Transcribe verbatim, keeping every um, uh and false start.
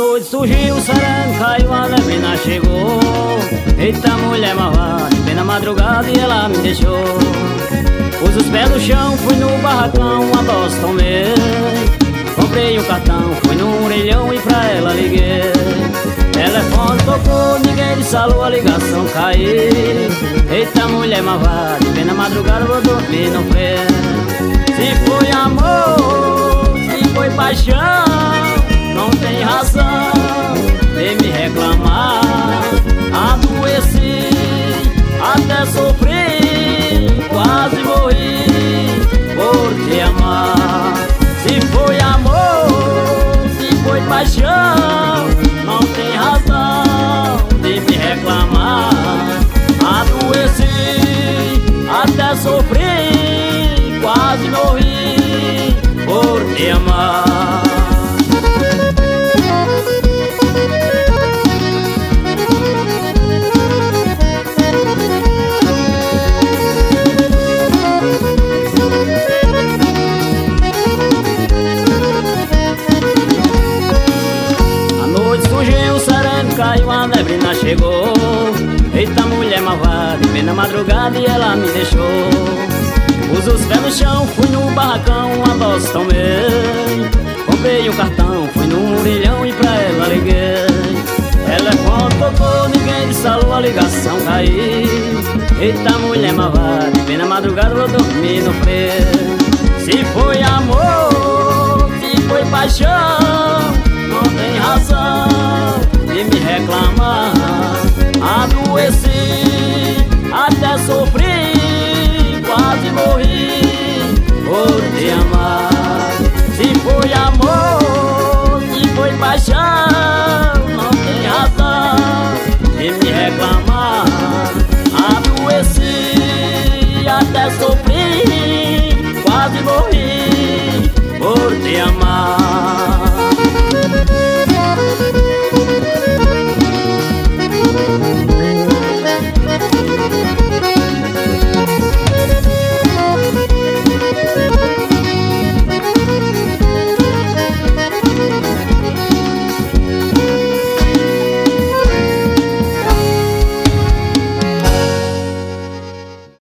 noite surgiu o sereno, caiu a neblina, chegou. Eita mulher malvada, bem na madrugada e ela me deixou. Pus os pés no chão, fui no barracão, a dose tomei. Comprei um cartão, fui no orelhão e pra ela liguei. Telefone tocou, ninguém disse alô, a ligação caiu. Eita mulher malvada, bem na madrugada vou dormir no freio. Se foi amor, se foi paixão, não tem razão de me reclamar. Adoeci, até sofri, quase morri por te amar. Se foi amor, se foi paixão, não tem razão de me reclamar. Adoeci, até sofri, quase morri por te amar. Surgiu o sereno, caiu a neblina, chegou. Eita mulher malvada, bem na madrugada e ela me deixou. Pus os pés no chão, fui no barracão, a dose tomei. Comprei um cartão, fui no orelhão e pra ela liguei. Telefone tocou, ninguém disse alô, a ligação caiu. Eita mulher malvada, bem na madrugada vou dormir no freio. Se foi amor, se foi paixão, não tem razão de me reclamar. Adoeci, até sofri, quase morri por te amar. Se foi amor, se foi paixão, não tem razão de me reclamar. Adoeci, até sofri, quase morri por te amar.